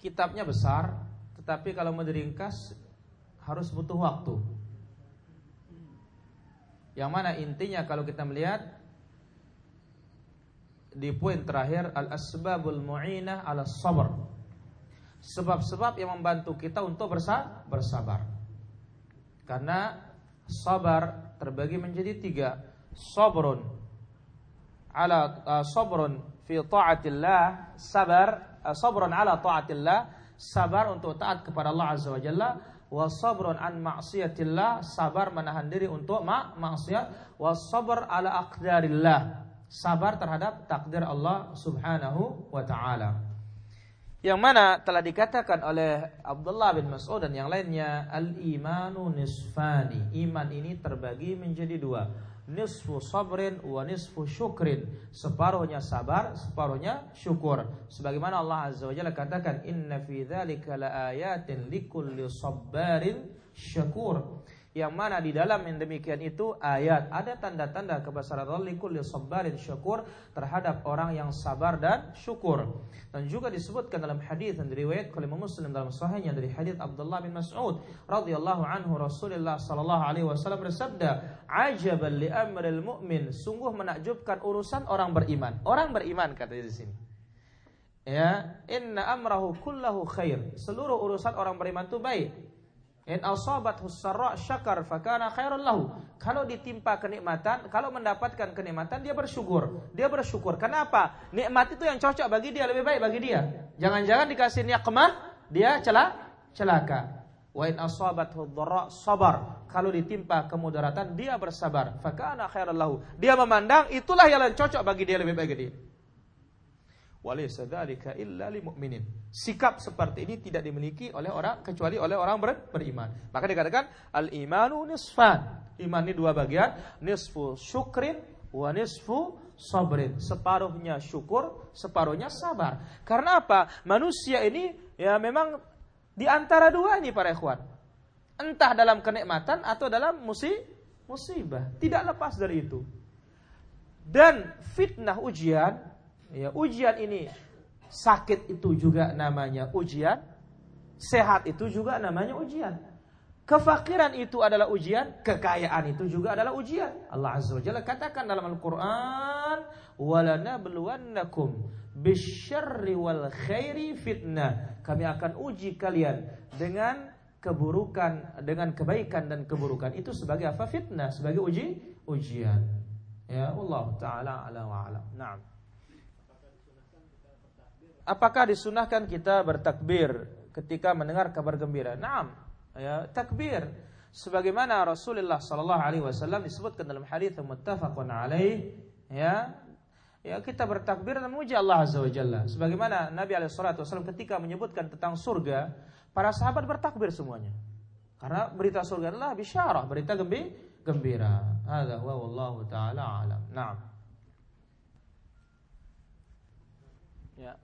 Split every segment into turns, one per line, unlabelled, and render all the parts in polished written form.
kitabnya besar, tetapi kalau mau diringkas harus butuh waktu. Yang mana intinya kalau kita melihat di poin terakhir, al-asbabul mu'inah ala sabr, sebab-sebab yang membantu kita untuk bersabar. Karena sabar terbagi menjadi 3. Sabrun fi ta'atillah, sabrun ala ta'atillah, sabar untuk taat kepada Allah Azza wa Jalla, wa sabrun an ma'siyatillah, sabar menahan diri untuk maksiat, wa sabr ala aqdarillah, sabar terhadap takdir Allah Subhanahu wa taala. Yang mana telah dikatakan oleh Abdullah bin Mas'ud dan yang lainnya, al-imanu nisfani, iman ini terbagi menjadi 2. Nisfu sabrin wa nisfu syukrin, separuhnya sabar, separuhnya syukur. Sebagaimana Allah Azza wa Jalla katakan, inna fi dzalika laayatin likulli sabbarin syakur. Yang mana di dalam yang demikian itu ayat, ada tanda-tanda kebesaran Allah likulli sabbarin syakur, terhadap orang yang sabar dan syukur. Dan juga disebutkan dalam hadis yang diriwayatkan oleh Muslim dalam sahihnya dari hadis Abdullah bin Mas'ud radhiyallahu anhu, Rasulullah sallallahu alaihi wasallam bersabda, "Ajaban li amril mu'min", sungguh menakjubkan urusan orang beriman. Orang beriman kata di sini. Ya, inna amrahu kullahu khair, seluruh urusan orang beriman itu baik. In asabathu sarra syakar fakana khairan lahu. Kalau ditimpa kenikmatan, kalau mendapatkan kenikmatan dia bersyukur. Dia bersyukur. Kenapa? Nikmat itu yang cocok bagi dia, lebih baik bagi dia. Jangan-jangan dikasih nikmat dia celaka. Wa in asabathu dharra sabar. Kalau ditimpa kemudaratan dia bersabar. Fakana khairan lahu. Dia memandang itulah yang cocok bagi dia, lebih baik bagi dia. Walaysa dzalika illa lil mu'minin. Sikap seperti ini tidak dimiliki oleh orang kecuali oleh orang beriman. Maka dikatakan al-imanu nisfan. Iman ini 2 bagian, nisfu syukrin wa nisfu sabrin. Separuhnya syukur, separuhnya sabar. Karena apa? Manusia ini ya memang di antara 2 ini para ikhwan. Entah dalam kenikmatan atau dalam musibah. Tidak lepas dari itu. Dan fitnah ujian, ya, ujian ini, sakit itu juga namanya ujian, sehat itu juga namanya ujian, kefakiran itu adalah ujian, kekayaan itu juga adalah ujian. Allah Azza wa Jalla katakan dalam Al-Quran, وَلَنَبْلُوَنَّكُمْ بِالشَّرِّ وَالْخَيْرِ fitnah, kami akan uji kalian dengan keburukan, dengan kebaikan dan keburukan. Itu sebagai apa? Fitnah, sebagai ujian. Ya, Allah Ta'ala ala wa alam. Naam. Apakah disunahkan kita bertakbir ketika mendengar kabar gembira? Naam, ya, takbir. Sebagaimana Rasulullah sallallahu alaihi wasallam disebutkan dalam hadis muttafaqun alaih, ya, kita bertakbir dan memuji Allah Azza wa Jalla. Sebagaimana Nabi alaihi salatu wasallam ketika menyebutkan tentang surga, para sahabat bertakbir semuanya. Karena berita surga adalah bisyarah, berita gembira. Hadza huwa wallahu taala alam. Naam. Ya.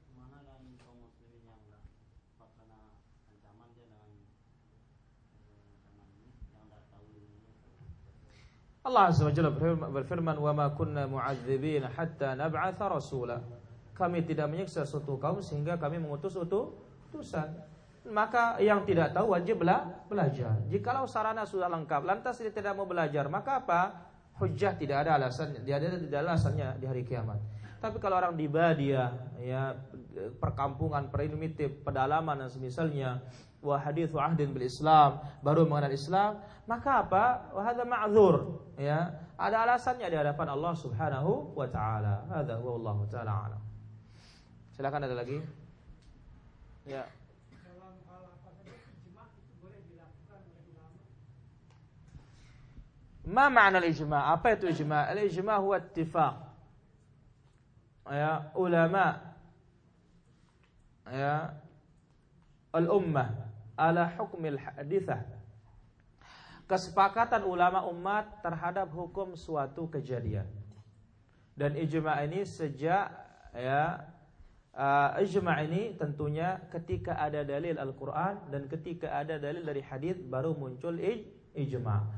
Allah Azza wa Jalla berfirman, "Wa ma kunna mu'adzibina hatta nab'atha rasula." Kami tidak menyiksa suatu kaum sehingga kami mengutus utusan. Maka yang tidak tahu wajib belajar. Jikalau sarana sudah lengkap, lantas dia tidak mau belajar, maka apa? Hujjah tidak ada alasan, tidak ada alasannya di hari kiamat. Tapi kalau orang di badiah, ya, perkampungan, primitif, pedalaman dan semisalnya, wa hadithu ahdin bil Islam, baru mengenal Islam, maka apa? Wa hadza ma'dzur, ya, ada alasannya di hadapan Allah Subhanahu wa taala. Hadza wallahu taala alam. Silakan, ada lagi? Ya. Ma ma'na al-ijma'? Apa itu ijma'? Al-ijma' huwa ittifaq, ya, ulama, ya, al-ummah ala hukmil hadithah, kesepakatan ulama umat terhadap hukum suatu kejadian. Dan ijma' ini sejak, ya, ijma' ini tentunya ketika ada dalil Al-Quran dan ketika ada dalil dari hadis baru muncul ijma'.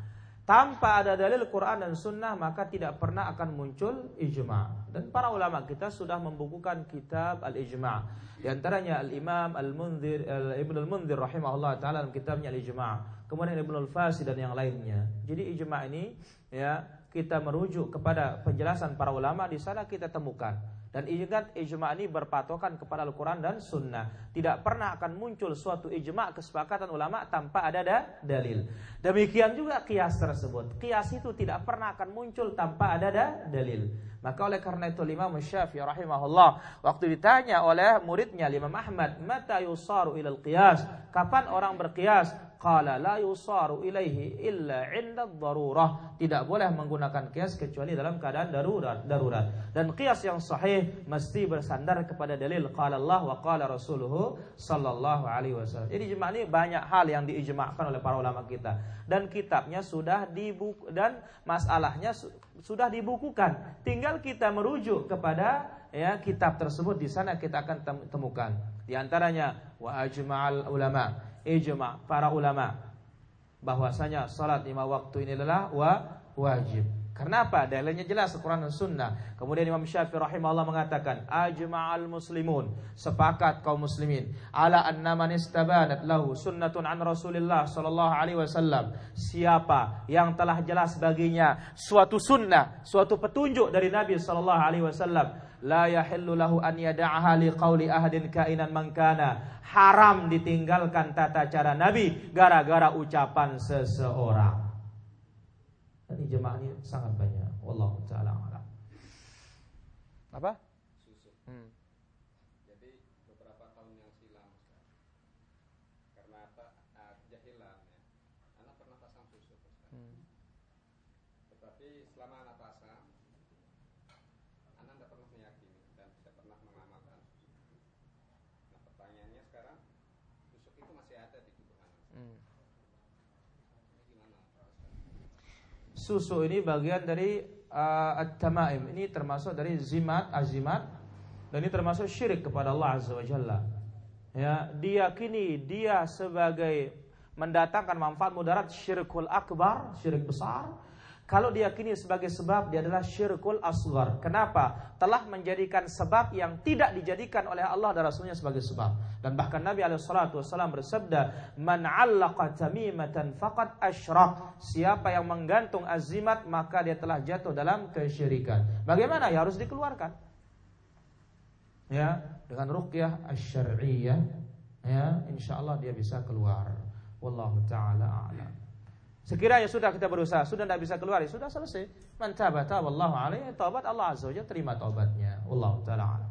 Tanpa ada dalil Quran dan Sunnah maka tidak pernah akan muncul ijma'. Dan para ulama kita sudah membukukan kitab al-ijma'. Di antaranya al-Imam al-Munzir, Ibnu al-Munzir rahimahullah taala dalam kitabnya al-Ijma'. Kemudian Ibnu al-Fasid dan yang lainnya. Jadi ijma' ini ya kita merujuk kepada penjelasan para ulama, di sana kita temukan. Dan ingat, ijma' ini berpatokan kepada Al-Quran dan Sunnah. Tidak pernah akan muncul suatu ijma' kesepakatan ulama tanpa ada dalil. Demikian juga qiyas tersebut. Qiyas itu tidak pernah akan muncul tanpa ada dalil. Maka oleh karena itu Imam Syafi'i rahimahullah waktu ditanya oleh muridnya Imam Ahmad, "Mata yusaru ilal qiyas?" Kapan orang berqiyas? Qala la yusaru ilaihi illa 'inda ad-darurah. Tidak boleh menggunakan qiyas kecuali dalam keadaan darurat. Dan qiyas yang sahih mesti bersandar kepada dalil qala Allah wa qala rasuluhu sallallahu alaihi wasallam. Jadi ijma' ini banyak hal yang diijma'kan oleh para ulama kita, dan kitabnya sudah dan masalahnya sudah dibukukan. Tinggal kita merujuk kepada ya kitab tersebut, di sana kita akan temukan. Di antaranya wa ajma'al ulama, ijma' para ulama bahwasanya salat 5 waktu ini adalah wajib. Karena apa? Dalilnya jelas Al-Quran dan Sunnah. Kemudian Imam Syafi'i rahimahullah mengatakan, ajma'al muslimun, sepakat kaum muslimin, ala anna man istabanat lahu sunnatun an Rasulillah sallallahu alaihi wasallam. Siapa yang telah jelas baginya suatu sunnah, suatu petunjuk dari Nabi sallallahu alaihi wasallam, la yahillu lahu an yada'aha liqauli ahadin kainan man kana. Haram ditinggalkan tata cara Nabi gara-gara ucapan seseorang. Dan ijma' ini sangat banyak. Wallahu ta'ala a'lam. Apa?
Susu. Jadi beberapa tahun yang silam, karena kejahilan ya, anak pernah pasang susu. Tetapi selama anak pasang, anak tidak pernah meyakini dan tidak pernah mengamalkan. Nah, pertanyaannya sekarang, susu itu masih ada di tubuh anak.
Susu ini bagian dari at-tamaim. Ini termasuk dari azimat, dan ini termasuk syirik kepada Allah Azza wa Jalla. Ya, diyakini dia sebagai mendatangkan manfaat mudarat, syirkul akbar, syirik besar. Kalau diyakini sebagai sebab, dia adalah syirkul asghar. Kenapa? Telah menjadikan sebab yang tidak dijadikan oleh Allah dan Rasulnya sebagai sebab. Dan bahkan Nabi SAW bersabda, man 'allaqa tamimatan faqad asyrak. Siapa yang menggantung azimat, maka dia telah jatuh dalam kesyirikan. Bagaimana? Ya harus dikeluarkan. Ya, dengan ruqyah asy-syar'iyyah, ya, insyaallah dia bisa keluar. Wallahu taala a'lam. Sekiranya sudah kita berusaha, sudah tidak bisa keluar, sudah selesai. Man taba taballahu alaihi, taubat Allah azza wajalla, terima taubatnya. Wallahu taala a'lam.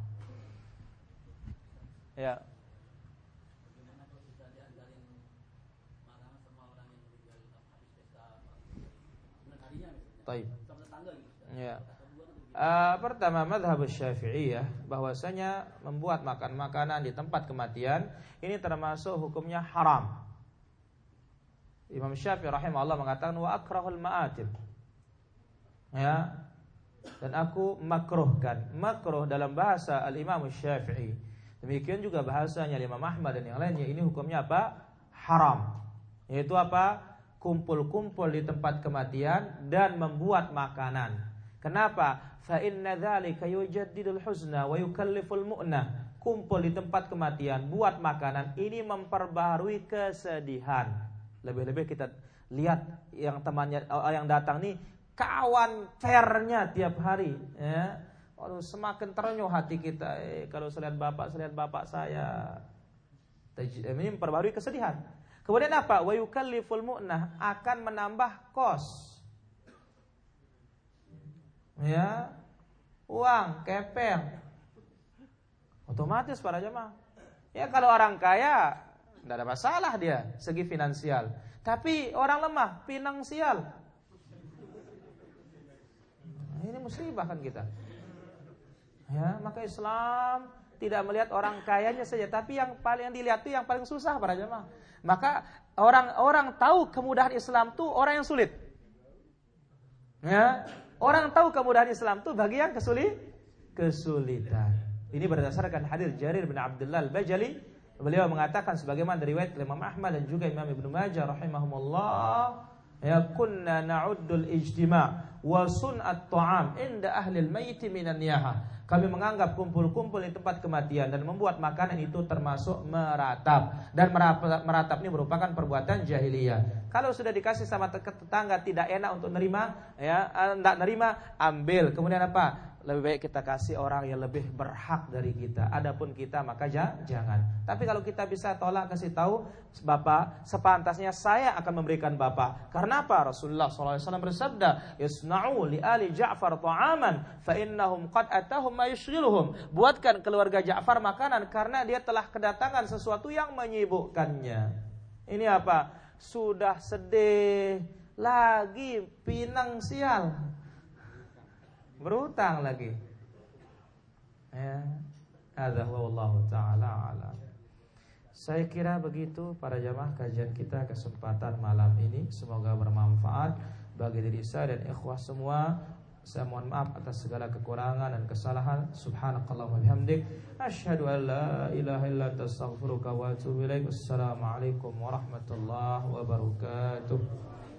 Ya.
Bagaimana kalau kita diantarin makanan sama orang yang meninggal habis pesta harinya misalnya?
Baik.
Sama tetangga gitu.
Ya. Pertama, madhab Syafi'iyah bahwasanya membuat makan makanan di tempat kematian ini termasuk hukumnya haram. Imam Syafi'i rahimahullah mengatakan wa akrahul ma'atib. Ya. Dan aku makruhkan. Makruh dalam bahasa al-Imam Syafi'i. Demikian juga bahasanya Imam Ahmad dan yang lainnya, ini hukumnya apa? Haram. Yaitu apa? Kumpul-kumpul di tempat kematian dan membuat makanan. Kenapa? Fa inna dzalika yujaddidul huzna wa yukalliful mu'nah. Kumpul di tempat kematian, buat makanan, ini memperbaharui kesedihan. Lebih-lebih kita lihat yang temannya yang datang nih kawan fairnya tiap hari, ya. Waduh, semakin terenyuh hati kita. Kalau saya lihat bapak saya. Ini memperbarui kesedihan. Kemudian apa? Wa yukalliful mu'nah, akan menambah kos. Ya. Uang kepeng. Otomatis para jemaah. Ya kalau orang kaya tidak ada masalah dia segi finansial. Tapi orang lemah finansial, ini musibah kan kita. Ya, maka Islam tidak melihat orang kayanya saja, tapi yang paling dilihat itu yang paling susah para jemaah. Maka orang tahu kemudahan Islam tuh orang yang sulit. Ya, orang tahu kemudahan Islam tuh bagi yang kesulitan. Ini berdasarkan hadis Jarir bin Abdullah al-Bajali. Beliau mengatakan sebagaimana riwayat Imam Ahmad dan juga Imam Ibnu Majah rahimahumullah, Ya kunna na'uddul ijtima' wa sun'at ta'am inda ahlil mayyit minan niyahah. Kami menganggap kumpul-kumpul di tempat kematian dan membuat makanan itu termasuk meratap. Dan meratap ini merupakan perbuatan jahiliyah. Kalau sudah dikasih sama tetangga tidak enak untuk nerima, ya, enggak nerima, ambil. Kemudian apa? Lebih baik kita kasih orang yang lebih berhak dari kita. Adapun kita maka jangan. Tapi kalau kita bisa tolak, kasih tahu, Bapak, sepantasnya saya akan memberikan Bapak. Karena apa? Rasulullah SAW bersabda, "Yasna'u li ali Ja'far ta'aman fa innahum qad atahum ma yushghiluhum." Buatkan keluarga Ja'far makanan karena dia telah kedatangan sesuatu yang menyibukkannya. Ini apa? Sudah sedih, lagi finansial, berutang lagi. Ya, hadza wallahu taala alam. Saya kira begitu para jamaah kajian kita kesempatan malam ini. Semoga bermanfaat bagi diri saya dan ikhwah semua. Saya mohon maaf atas segala kekurangan dan kesalahan. Subhanakallahumma bihamdik, asyhadu an la ilaha illa anta astaghfiruka wa atubu ilaik. Wassalamualaikum warahmatullahi wabarakatuh.